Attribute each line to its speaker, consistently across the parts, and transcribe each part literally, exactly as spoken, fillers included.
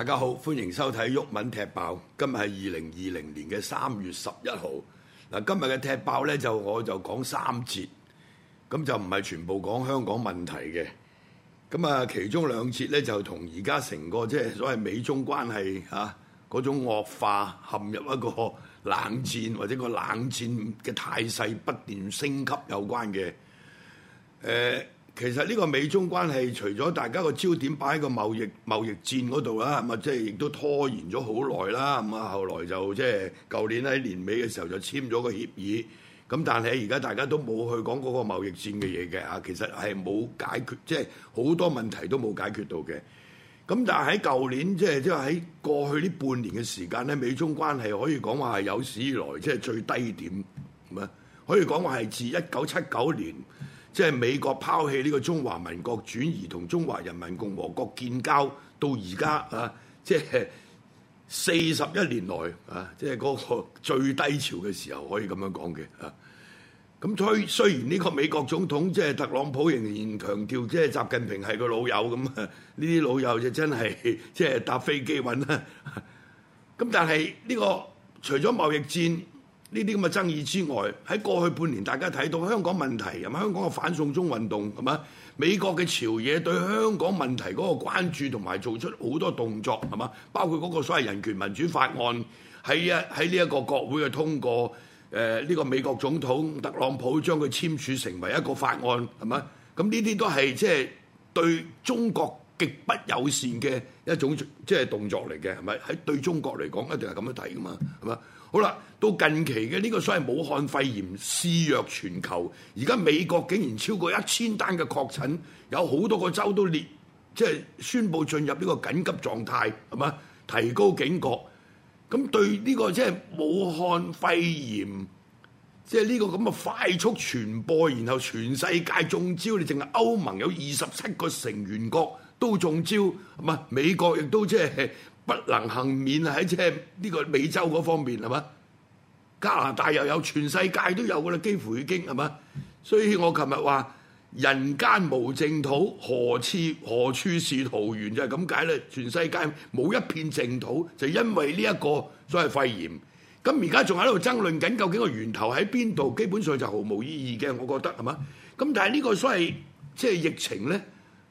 Speaker 1: 家好，歡迎收睇毓民踢爆。今日係二零二零年嘅三月十一號。嗱，今日嘅踢爆呢，就我就講三節，咁就唔係全部講香港問題嘅。咁啊，其中兩節呢，就同而家成個即係所謂美中關係嚇嗰種惡化，陷入一個冷戰或者個冷戰嘅態勢不斷升級有關嘅。誒、呃。其實呢個美中關係，除咗大家個焦點擺喺個貿易貿易戰嗰度啦，咁啊即係亦都拖延咗好耐啦。咁啊後來就即係舊年喺年尾嘅時候就簽咗個協議。咁但係而家大家都冇去講嗰個貿易戰嘅嘢嘅嚇，其實係冇解決，即係好多問題都冇解決到嘅。咁但係喺舊年即係即係喺過去呢半年嘅時間咧，美中關係可以講話係有史以來即係最低點，咁啊可以講話係自一九七九年。即係美國拋棄呢個中華民國，轉移同中華人民共和國建交，到而家啊，即係四十一年來啊，即係嗰個最低潮嘅時候，可以咁樣講嘅啊。咁雖雖然呢個美國總統即係特朗普仍然強調，即係習近平係個老友咁啊，呢啲老友就真係即係搭飛機揾啦。咁但係呢個除咗貿易戰呢啲咁嘅爭議之外，喺過去半年大家睇到香港問題，係咪香港嘅反送中運動係嘛？美國嘅朝野對香港問題嗰個關注同埋做出好多動作係嘛？包括嗰個所謂人權民主法案喺一喺呢一個國會嘅通過，誒、呃、呢、呢個美國總統特朗普將佢簽署成為一個法案係嘛？咁呢啲都係即係對中國極不友善嘅一種即係動作嚟嘅係咪？喺對中國嚟講一定係咁樣睇㗎嘛係嘛？好啦，到近期嘅呢個所謂武漢肺炎肆虐全球，而家美國竟然超過一千單嘅確診，有好多個州都列即係宣布進入呢個緊急狀態，係嘛？提高警覺。咁對呢個即係武漢肺炎，即係呢個咁嘅快速傳播，然後全世界中招，你淨係歐盟有二十七個成員國都中招，係嘛？美國亦都即係不能幸免喺即係呢個美洲嗰方面係嘛？加拿大又有，全世界都有㗎啦，幾乎已經係嘛？所以我琴日話人間無淨土，何處何處是桃源就係咁解啦。全世界冇一片淨土，就因為呢一個所謂肺炎。咁而家仲喺度爭論緊，究竟個源頭喺邊度？基本上就毫無意義嘅，我覺得係嘛？咁但係呢個所謂即係疫情咧，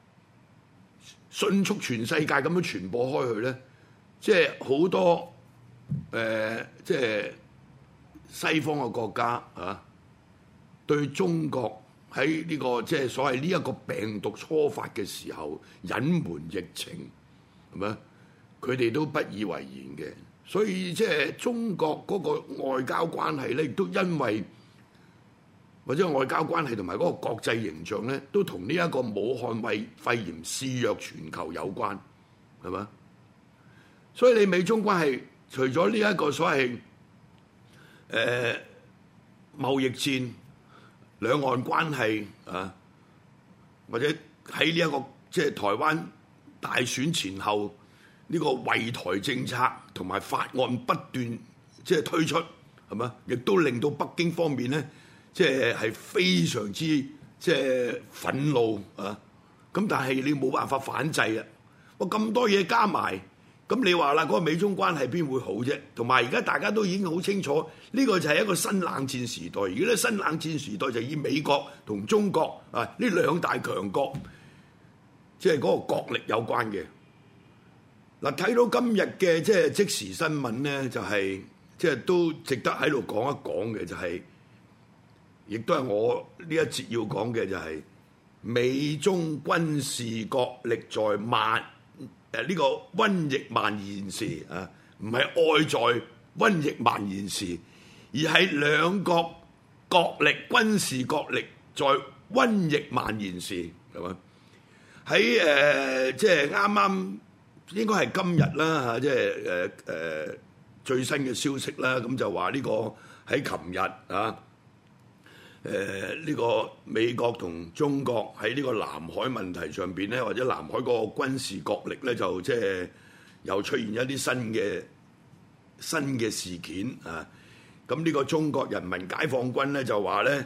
Speaker 1: 迅速全世界咁樣傳播開去咧。即係好多誒、呃，即係西方嘅國家啊，對中國喺呢、這個即係所謂呢一個病毒初發嘅時候隱瞞疫情，係咪？佢哋都不以為然嘅，所以即係中國嗰個外交關係咧，亦都因為或者外交關係同埋嗰個國際形象咧，都同呢一個武漢肺肺炎肆虐全球有關，係咪？所以你美中關係除咗呢一個所謂誒、呃、貿易戰、兩岸關係啊，或者喺呢一個即係台灣大選前後呢個惠台政策同埋法案不斷即係推出，係嘛？亦都令到北京方面咧，即係係非常之即係憤怒啊！咁但係你冇辦法反制啊！我咁多嘢加埋。咁你話啦，嗰個美中關係邊會好啫？同埋而家大家都已經好清楚，呢個就係一個新冷戰時代。而家咧新冷戰時代就以美國同中國啊呢兩大強國，即係嗰個國力有關嘅。嗱，睇到今日嘅即係即時新聞咧，就係即係都值得喺度講一講嘅，就係亦都係我呢一節要講嘅，就係美中軍事角力在蔓。誒呢個瘟疫蔓延時啊，唔係愛在瘟疫蔓延時，而係兩國角力軍事角力在瘟疫蔓延時，係嘛？喺誒即係啱啱應該係今日啦嚇，即係誒誒最新嘅消息啦，咁就話呢個喺琴日啊。誒呢、呃這個美國同中國喺呢個南海問題上邊咧，或者南海嗰個軍事角力咧，就即係又出現一啲新嘅新嘅事件啊！咁呢個中國人民解放軍咧就話咧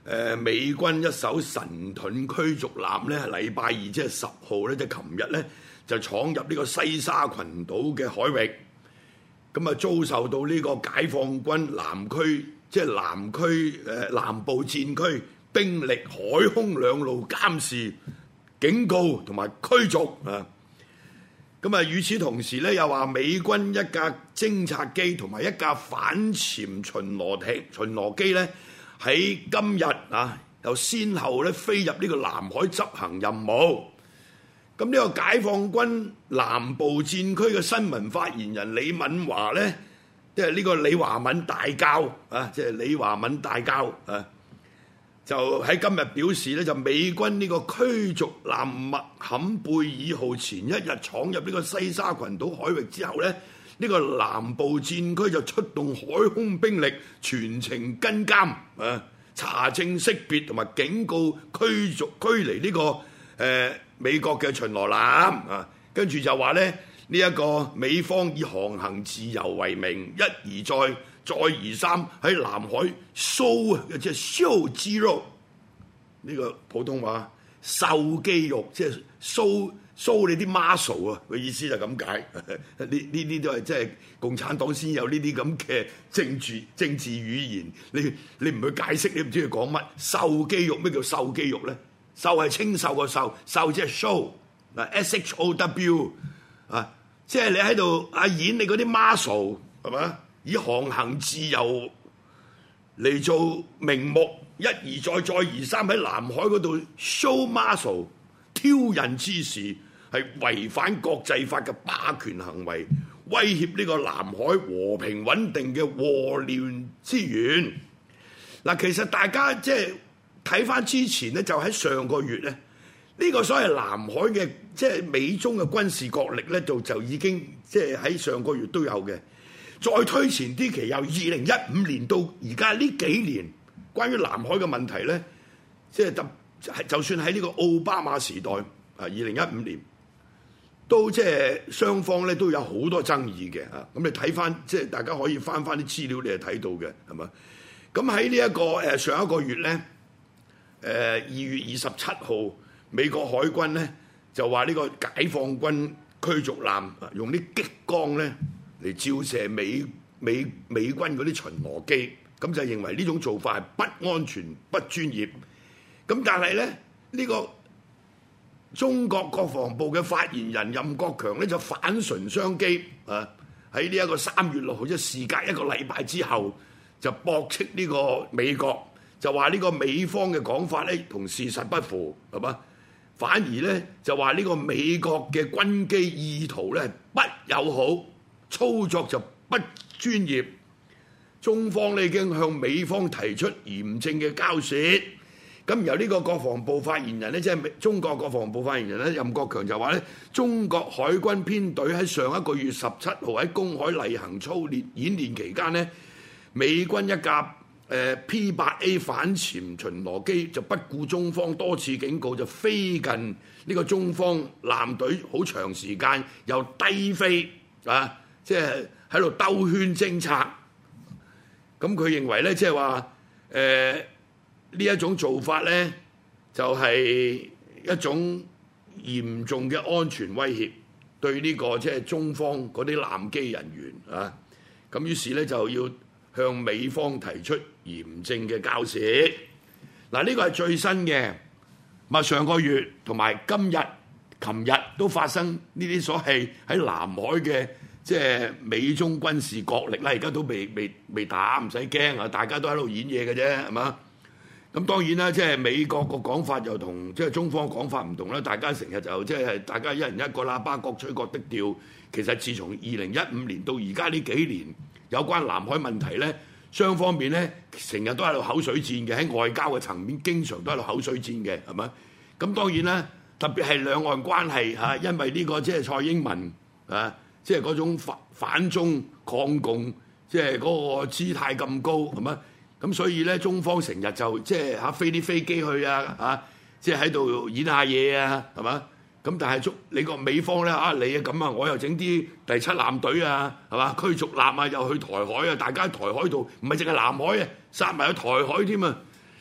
Speaker 1: 誒美軍一艘神盾驅逐艦咧，禮拜二即係十號咧，即係琴日咧就闖入呢個西沙群島嘅海域，咁啊遭受到呢個解放軍南區即係南區誒南部戰區兵力海空兩路監視、警告同埋驅逐啊！咁啊，與此同時咧，又話美軍一架偵察機同埋一架反潛巡邏艇、巡邏機咧，喺今日啊，又先後咧飛入呢個南海執行任務。咁呢個解放軍南部戰區嘅新聞發言人李敏華咧，即係呢個李華敏大校啊，即係李華敏大校啊。就喺今日表示咧，就美軍呢個驅逐艦麥坎貝爾號前一日闖入呢個西沙群島海域之後咧，呢、呢個南部戰區就出動海空兵力全程跟監啊，查證識別同埋警告驅逐驅離呢、呢個誒、呃、美國嘅巡邏艦啊，跟住就話咧呢一、呢個美方以航行自由為名，一而再。再而三喺南海 show 啊，即係 show 肌肉，呢個普通話秀肌肉，即係 show show 你啲 muscle 啊，個意思就咁解。呢呢啲都係即係共產黨先有呢啲咁嘅政治政治語言。你你唔去解釋，你唔知佢講乜。秀肌肉，咩叫秀肌肉咧？秀係清秀個秀，秀即係 show 嗱 S H O W 啊，即係你喺度啊演你嗰啲 muscle 係嘛？以航行自由嚟做名目，一而再再而三喺南海嗰度 show muscle 挑釁之事，係違反國際法嘅霸權行為，威脅呢個南海和平穩定嘅禍亂之源。嗱，其實大家即係睇翻之前咧，就喺上個月咧，呢、呢個所謂南海嘅即係美中嘅軍事角力咧，就就已經即係喺上個月都有嘅。再推前啲期，由二零一五年到而家呢幾年，關於南海嘅問題咧，即係就係就算喺呢個奧巴馬時代啊，二零一五年都即係雙方咧都有好多爭議嘅啊。咁你睇翻即係大家可以翻翻啲資料，你係睇到嘅係嘛？咁喺呢一個誒上一個月咧，誒二月二十七號，美國海軍咧就話呢個解放軍驅逐艦用啲激光咧嚟照射美美美軍嗰啲巡邏機，咁就認為呢種做法係不安全、不專業。咁但係咧，呢個中國國防部嘅發言人任國強咧就反唇相譏啊！喺呢一個三月六號，即係事隔一個禮拜之後，就駁斥呢個美國，就話呢個美方嘅講法咧同事實不符，係嘛？反而咧就話呢個美國嘅軍機意圖咧不友好。操作就不專業，中方咧已經向美方提出嚴正嘅交涉。咁由呢個國防部發言人咧，即係中國國防部發言人咧，任國強就話咧，中國海軍編隊喺上一個月十七號喺公海例行操練演練期間咧，美軍一架誒 P 八 A 反潛巡邏機就不顧中方多次警告，就飛近呢個中方艦隊好長時間，又低飛啊！即係喺度兜圈偵察，咁佢認為咧，即係話誒呢一種做法咧，就係一種嚴重嘅安全威脅，對呢個即係中方嗰啲艦機人員啊，咁於是咧就要向美方提出嚴正嘅交涉。嗱，呢個係最新嘅，咪上個月同埋今日、琴日都發生呢啲所謂喺南海嘅。即係美中軍事角力啦，而家都未未未打，唔使驚啊！大家都喺度演嘢嘅啫，係嘛？咁當然啦，即係美國個講法就同即係中方講法唔同啦。大家成日就即係大家一人一個喇叭，各吹各的調。其實自從二零一五年到而家呢幾年，有關南海問題咧，雙方面咧成日都喺度口水戰嘅，喺外交嘅層面經常都喺度口水戰嘅，係嘛？咁當然啦，特別係兩岸關係嚇，因為呢個即係蔡英文啊。即係嗰種反反中抗共，即係嗰個姿態咁高，係嘛？咁所以咧，中方成日就即係嚇飛啲飛機去啊，嚇即係喺度演下嘢啊，係嘛？咁但係中你個美方咧啊，你啊咁啊，我又整啲第七艦隊啊，係嘛？驅逐艦啊，又去台海啊，大家喺台海度唔係淨係南海啊，殺埋去台海添啊！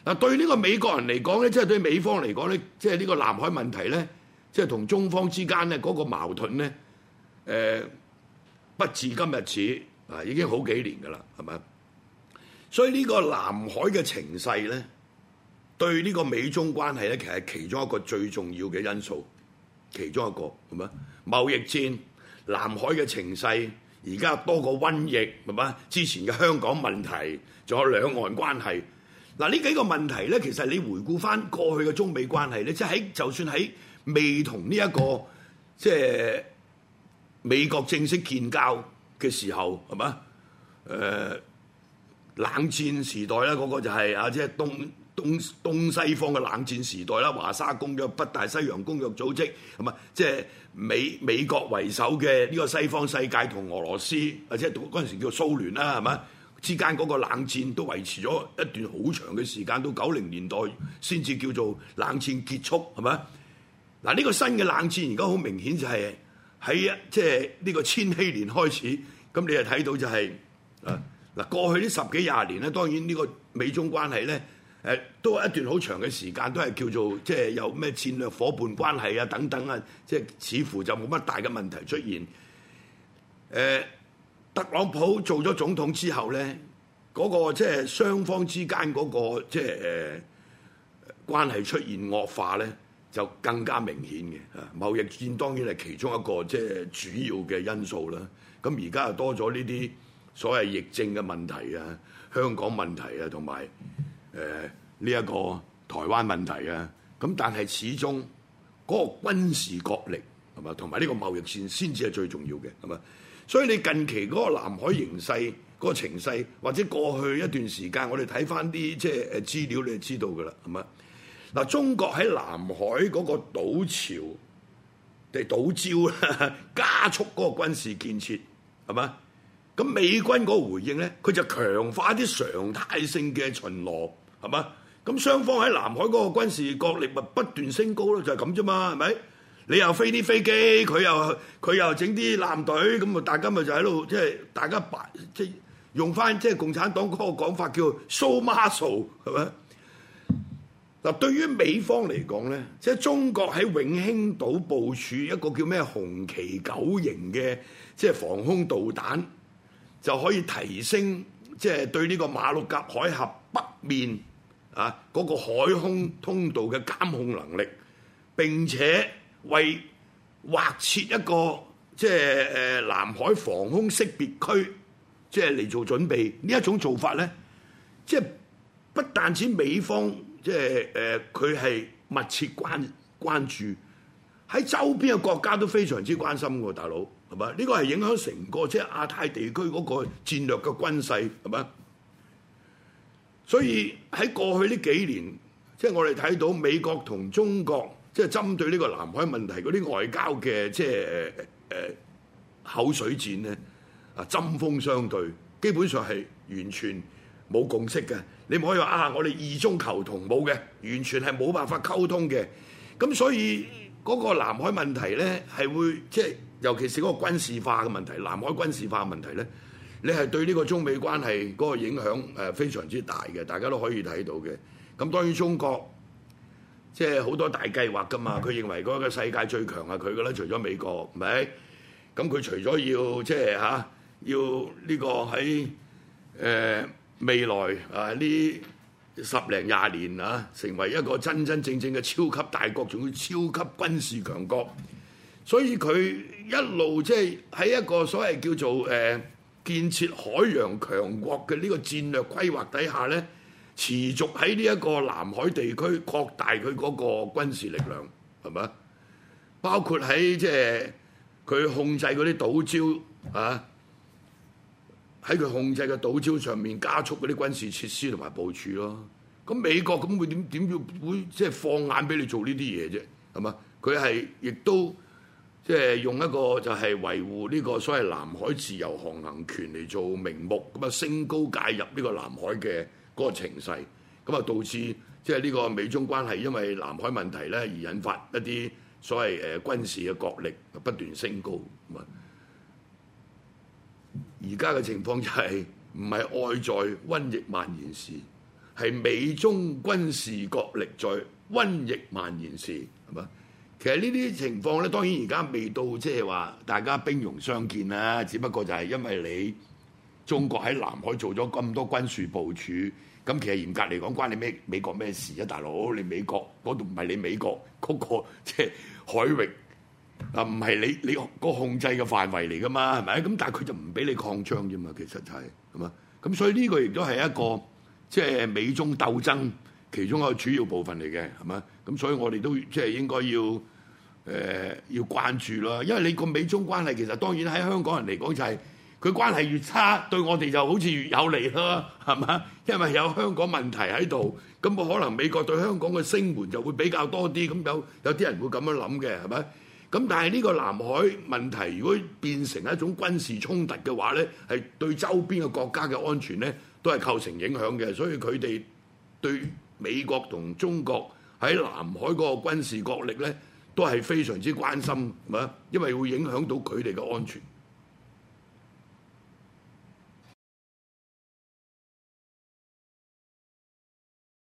Speaker 1: 嗱，對呢個美國人嚟講咧，即係對美方嚟講咧，即係呢個南海問題咧，即係同中方之間咧嗰個矛盾咧，誒不至今日始啊，已經好幾年㗎啦，係咪？所以呢個南海嘅情勢咧，對呢個美中關係咧，其實係其中一個最重要嘅因素，其中一個係咪？貿易戰、南海嘅情勢，而家多個瘟疫係咪？之前嘅香港問題，仲有兩岸關係。嗱，呢幾個問題咧，其實你回顧翻過去嘅中美關係咧，即係喺就算喺未同呢一個即係美國正式建交嘅時候，係嘛？誒、呃、冷戰時代啦，嗰、那個就係、是、啊，即係東東東西方嘅冷戰時代啦，華沙公約、北大西洋公約組織，係嘛？即係美美國為首嘅呢個西方世界同俄羅斯，或者嗰陣時叫蘇聯啦，係嘛？之間嗰個冷戰都維持咗一段好長嘅時間，到九零年代先至叫做冷戰結束，係咪？嗱，呢個新嘅冷戰而家好明顯就係喺即係呢個千禧年開始，咁你就睇到就係啊嗱，過去呢十幾廿年咧，當然呢個美中關係咧，誒都一段好長嘅時間都係叫做即係有咩戰略夥伴關係啊等等啊，即係似乎就冇乜大嘅問題出現，誒。特朗普做咗總統之後咧，嗰、那個即係雙方之間嗰、那個即係誒關係出現惡化咧，就更加明顯嘅。啊，貿易戰當然係其中一個即係主要嘅因素啦。咁而家又多咗呢啲所謂疫症嘅問題啊、香港問題啊，同埋誒呢一個台灣問題啊。咁但係始終嗰個軍事角力係嘛，同埋呢個貿易戰先至係最重要嘅，係嘛？所以你近期嗰個南海形勢、嗰個情勢，或者過去一段時間，我哋睇翻啲即係誒資料，你就知道㗎啦，係嘛？嗱，中國喺南海嗰個島潮定島礁加速嗰個軍事建設，係嘛？咁美軍嗰個回應咧，佢就強化一啲常態性嘅巡邏，係嘛？咁雙方喺南海嗰個軍事角力咪不斷升高咯，就係咁啫嘛，係咪？你又飛啲飛機，佢又佢又整啲艦隊，咁啊大家咪就喺度即係大家擺即係用翻即係共產黨嗰個講法叫 show muscle 係咪？嗱，對於美方嚟講咧，即係中國喺永興島部署一個叫咩紅旗九型嘅即係防空導彈，就可以提升即係對呢個馬六甲海峽北面啊嗰個海空通道嘅監控能力，並且為劃設一個即係誒南海防空識別區，即係嚟做準備。呢一種做法咧，即係不但止美方即係誒佢係密切關關注，喺周邊嘅國家都非常之關心喎，大佬係嘛？呢個係影響成個即係亞太地區嗰個戰略嘅軍勢係嘛？所以喺過去呢幾年，即係我哋睇到美國同中國，即係針對呢個南海問題嗰啲外交嘅即係誒誒口水戰咧，啊針鋒相對，基本上係完全冇共識嘅。你唔可以話啊，我哋異中求同冇嘅，完全係冇辦法溝通嘅。咁所以嗰個南海問題咧，係會即係尤其是嗰個軍事化嘅問題，南海軍事化嘅問題咧，你係對呢個中美關係嗰個影響誒非常之大嘅，大家都可以睇到嘅。咁當然中國。即係好多大計劃㗎嘛，佢認為嗰個世界最強係佢㗎啦，除咗美國，係咪？咁佢除咗要即係嚇，要呢個喺誒、呃、未來啊呢十零廿年啊，成為一個真真正正嘅超級大國，仲要超級軍事強國，所以佢一路即係喺一個所謂叫做誒、呃、建設海洋強國嘅呢個戰略規劃底下咧。持續喺呢一個南海地區擴大佢嗰個軍事力量，係咪？包括喺即係佢控制嗰啲島礁啊，喺佢控制嘅島礁上面加速嗰啲軍事設施同埋部署咯。咁美國咁會點點要會即係放眼俾你做呢啲嘢啫？係嘛？佢係亦都即係用一個就係維護呢個所謂南海自由航行權嚟做名目，咁啊升高介入呢個南海嘅嗰個情勢，咁啊導致即係呢個美中關係因為南海問題咧而引發一啲所謂誒軍事嘅角力不斷升高。咁啊，而家嘅情況就係唔係外在瘟疫蔓延時， 係美中軍事角力在瘟疫蔓延時，係嘛？其實呢啲情況咧，當然而家未到即係話大家兵戎相見啦，只不過就係因為你中國喺南海做咗咁多軍事部署，咁其實嚴格嚟講關你咩美國咩事啊，大佬？你美國嗰度唔係你美國嗰個即係海域啊，唔係你你個控制嘅範圍嚟噶嘛，係咪？咁但係佢就唔俾你擴張啫嘛，其實就係係嘛？咁所以呢個亦都係一個即係美中鬥爭其中一個主要部分嚟嘅，係嘛？咁所以我哋都即係應該要。誒、呃、要關注啦，因為你個美中關係其實當然喺香港人嚟講就係、是、佢關係越差，對我哋就好似越有利啦，係嘛？因為有香港問題喺度，咁可能美國對香港嘅聲援就會比較多啲，咁有有啲人會咁樣諗嘅，係咪？咁但係呢個南海問題如果變成一種軍事衝突嘅話咧，係對周邊嘅國家嘅安全咧都係構成影響嘅，所以佢哋對美國同中國喺南海嗰個軍事角力咧，都係非常之關心，係嘛？因為會影響到佢哋嘅安全。